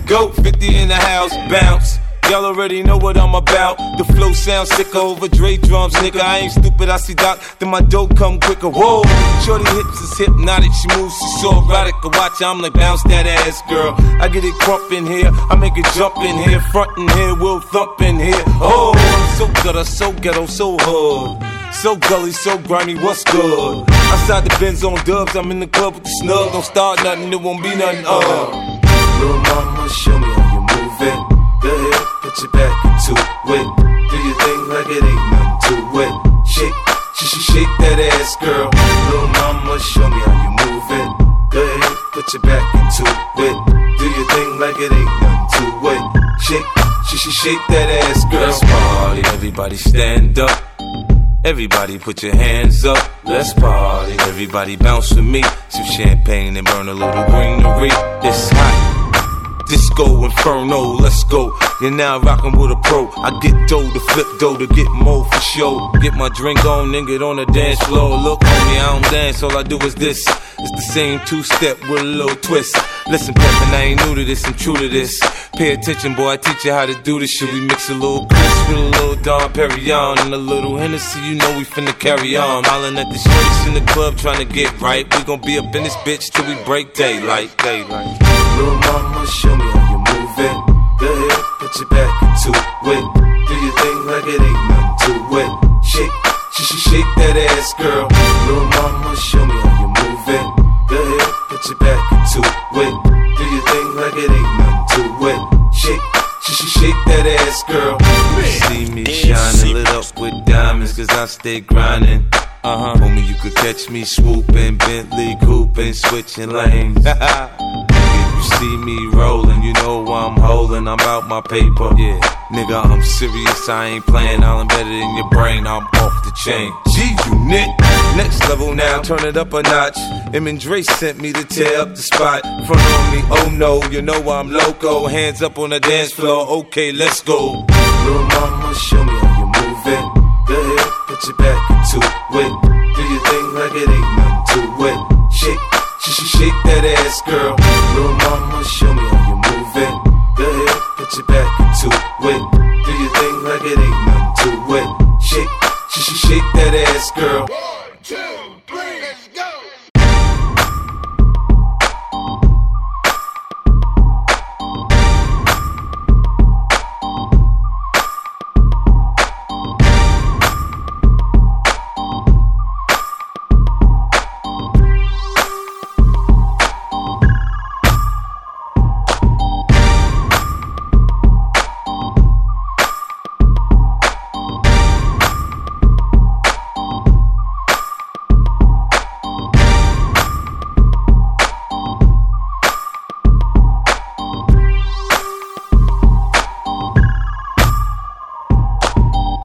go. 50 in the house, bounce. Y'all already know what I'm about. The flow sounds sicker over Dre drums, nigga. I ain't stupid, I see Doc, then my dough come quicker. Whoa, shorty hips is hypnotic, she moves, she's so erotic. I watch, I'm like, bounce that ass, girl. I get it crump in here, I make it jump in here, front in here, we'll thump in here. Oh, I'm so gutter, so ghetto, so hood. So gully, so grimy, what's good? Outside the Benz on dubs, I'm in the club with the snug. Don't start nothing, it won't be nothing, Little mama, show me how you move it. Go ahead, put your back into it. Do your thing like it ain't nothing to it. Shake that ass, girl. Little mama, show me how you move it. Go ahead, put your back into it. Do your thing like it ain't nothing to it. Shake that ass, girl. Let's party, everybody stand up. Everybody put your hands up. Let's party, everybody bounce with me. Some champagne and burn a little greenery. It's hot. Disco Inferno, let's go. You're now rockin' with a pro. I get dough to flip dough to get more for show. Get my drink on, then get on the dance floor. Look, homie, I don't dance, all I do is this. It's the same two-step with a little twist. Listen, Peppin', I ain't new to this, I'm true to this. Pay attention, boy, I teach you how to do this shit. We mix a little Chris with a little Dom Perignon and a little Hennessy, you know we finna carry on. Smiling at the shorties in the club trying to get right. We gon' be up in this bitch till we break daylight. Little mama, show me how you move it. Go ahead, put your back into it. Do your thing like it ain't nothing to it. Shake that ass, girl. Little mama, show me how you move it. Go ahead, put your back into it. Do your thing like it ain't nothing to it. Shake that ass, girl. See me shining, lit up with diamonds, cause I stay grinding. Homie, you could catch me swooping, Bentley cooping, switching lanes. If you see me rolling, you know I'm holding, I'm out my paper. Yeah, nigga, I'm serious, I ain't playing, I'll embed it in your brain, I'm off the chain. G-Unit, next level now, turn it up a notch. Em and Dre sent me to tear up the spot. Front on me, oh no, you know I'm loco. Hands up on the dance floor, okay, let's go. Little mama, show me how you move it. Go ahead, put your back into it. Do your thing like it ain't nothing to it. Shake that ass, girl. Little mama, show me how you move it. Go ahead, put your back into it. Do your thing like it ain't nothing to it. Shake that ass, girl. 1, 2